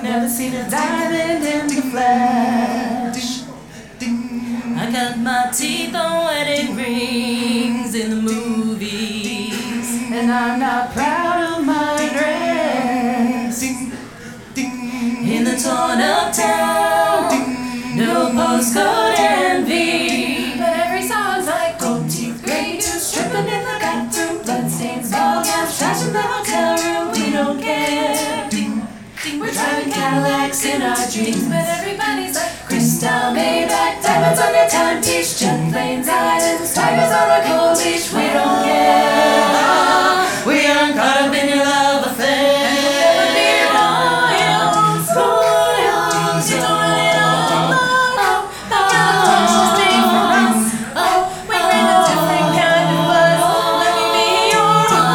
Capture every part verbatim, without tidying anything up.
never seen a diamond in the flesh. I got my teeth on wedding rings in the movies, and I'm not proud of my dress. In the torn up town, no postcode envy, but every song's like gold teeth, gray goose, tripping in the bathroom, bloodstains, ball gowns, trash in the hotel room. We don't care. We're driving Cadillacs in our dreams, but everybody's like crystal, Maybach, diamonds on your timepiece, jet planes, islands, tigers on a cold leash. We don't care. We aren't caught up in your love affair. Never be royals, royals. You don't run it all. Oh, oh, oh, stay from us. Oh, we bring a different kind of buzz. Let me be your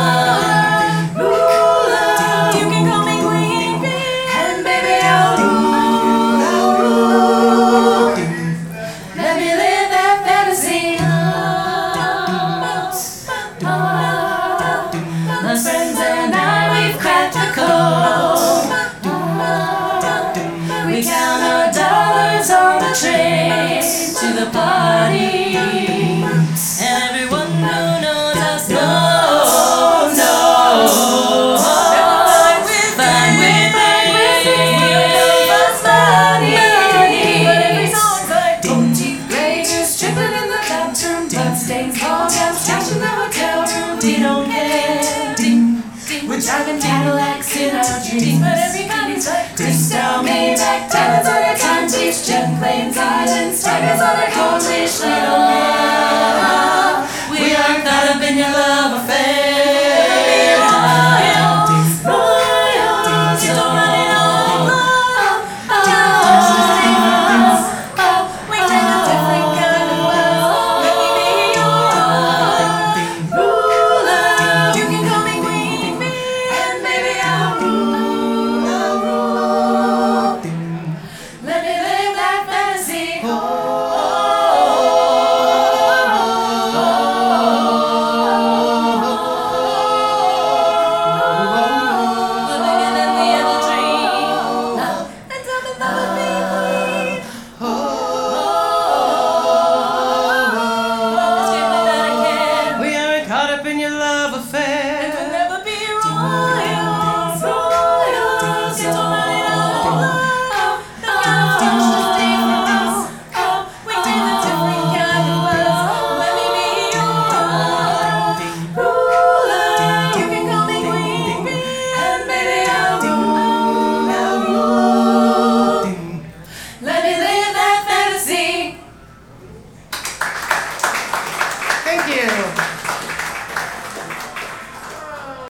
ruler. You can call me queen bee, and baby I'll rule, I'll rule. Let me live that fantasy. My friends and I, we've cracked the code. We count our dollars on the train to the party, and everyone who knows us knows, knows. Fine with money, but every song's like gold teeth, gray goose, tripping in the bathroom, bloodstains, ball gowns, trash in the hotel room. We don't care. We're driving Cadillacs in our dreams, but everybody's like crystal, Maybach, diamonds on your timepiece, jet planes, islands, tigers on a cold leash. We don't care. We aren't caught up in your love affair. Royals, royals, you don't run it all. Oh, oh, oh, we take a different kind of wealth. Let me be your ruler. You can call me queen bee, and baby I'll rule, I'll rule. Let me live that fantasy. Oh, we're bigger than we ever dreamed, and something that would be queen. Let's give it that again. We aren't caught up in your love And affair. we'll never be royal.